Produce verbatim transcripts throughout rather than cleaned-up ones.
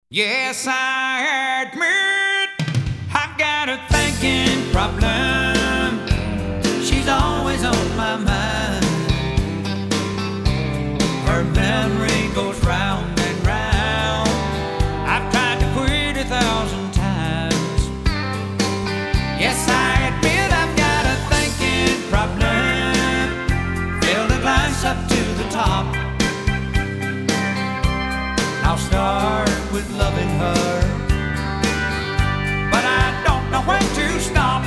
Yes, I admit I've got a thinking problem. She's always on my mind. Her memory goes round and round. I've tried to quit a thousand times. Yes, I admit I've got a thinking problem. Fill the glass up to the top. I'll start with loving her, but I don't know when to stop.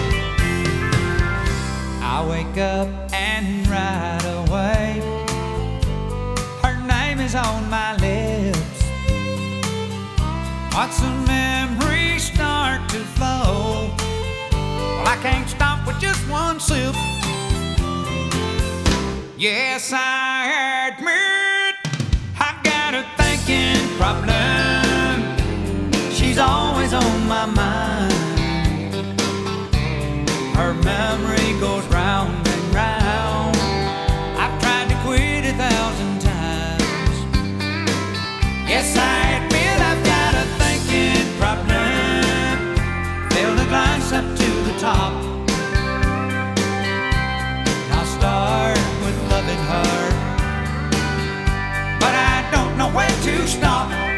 I wake up and right away her name is on my lips. Watch the memories start to flow. Well, I can't stop with just one sip. Yes, I admit I've got a thinking problem. She's always on my mind. Her memory goes round and round. I've tried to quit a thousand times. Yes, I admit I've got a thinking problem. Fill the glass up to the top. I'll start with loving her, but I don't know when to stop.